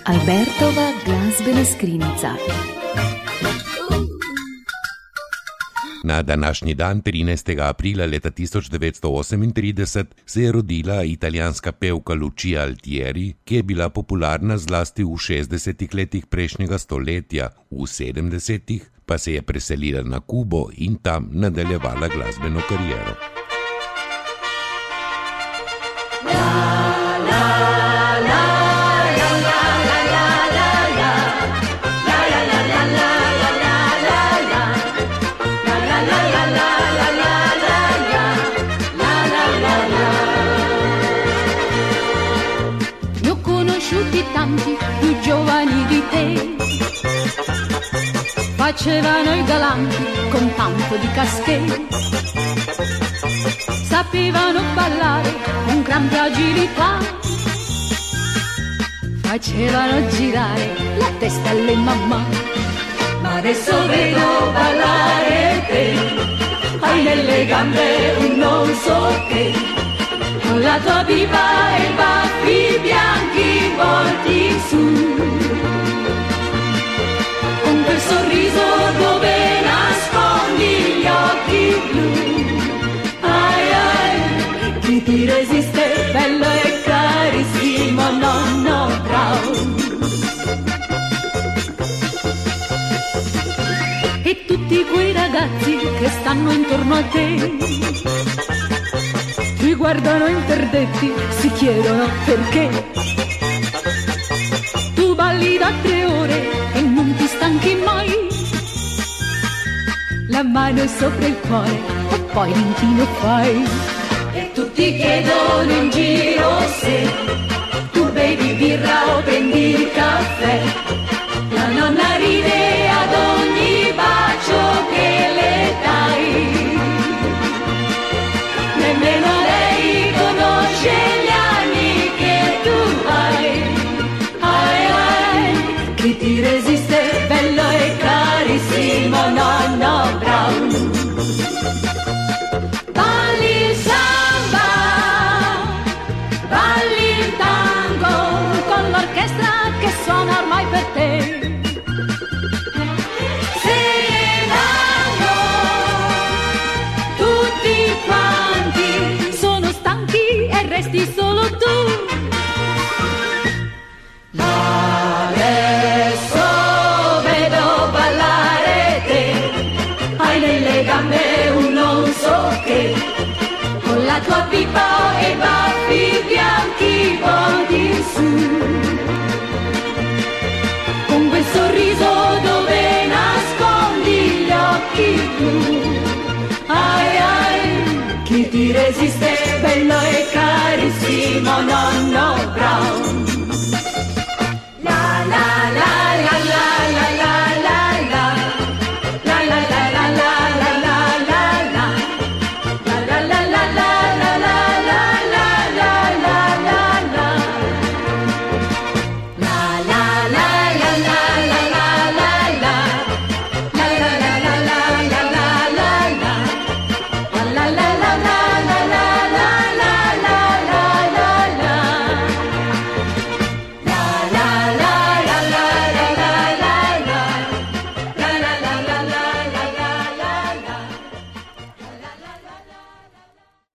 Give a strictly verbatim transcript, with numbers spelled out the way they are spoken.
Albertova glazbena skrinjica. Na današnji dan, trinajstega aprila leta tisoč devetsto osemintrideset, se je rodila italijanska pevka Lucia Altieri, ki je bila popularna zlasti v šestdesetih letih prejšnjega stoletja, v sedemdesetih pa se je preselila na Kubo in tam nadaljevala glasbeno kariero. Tanti più giovani di te facevano i galanti con tanto di casché, sapevano ballare con grande agilità, facevano girare la testa alle mamma. Ma adesso vedo ballare te, hai nelle gambe un non so che, con la tua pipa e i baffi bianchi volti in su, con quel sorriso dove nascondi gli occhi blu. Ai ai, chi ti resiste, bello e carissimo nonno Brown. E tutti quei ragazzi che stanno intorno a te ti guardano interdetti, si chiedono perché tu balli da tre ore e non ti stanchi mai, la mano sopra il cuore e poi l'inchino fai. E tutti chiedono in giro se tu bevi birra o prendi il caffè, la nonna ride ad ogni bacio che le dai, nemmeno lei conosce gli anni che tu hai. Ai ai, chi ti resiste, bello e carissimo nonno Brown. Balli il samba, balli il tango, con l'orchestra che suona ormai per te. Resti solo tu. Adesso vedo ballare te, hai nelle gambe un non so che, con la tua pipa e i baffi bianchi volti in su, con quel sorriso dove nascondi gli occhi blu. Ai ai, chi ti resiste, bello e carissimo nonno Brown.